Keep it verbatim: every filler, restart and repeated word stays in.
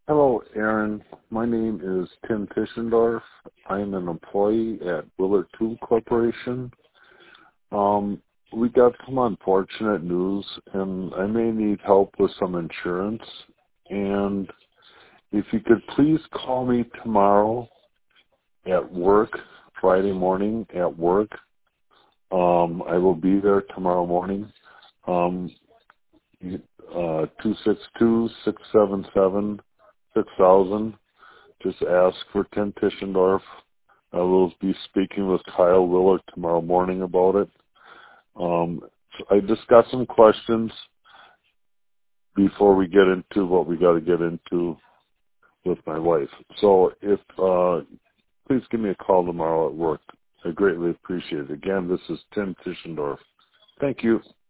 Hello, Aaron. My name is Tim Tischendorf. I'm an employee at Willard Tool Corporation. Um, we got some unfortunate news, and I may need help with some insurance. And if you could please call me tomorrow at work, Friday morning at work. Um, I will be there tomorrow morning. Um, uh, two six two, six seven seven, six thousand. Just ask for Tim Tischendorf. I will be speaking with Kyle Willard tomorrow morning about it. Um, I just got some questions before we get into what we got to get into with my wife. So if uh, please give me a call tomorrow at work. I greatly appreciate it. Again, this is Tim Tischendorf. Thank you.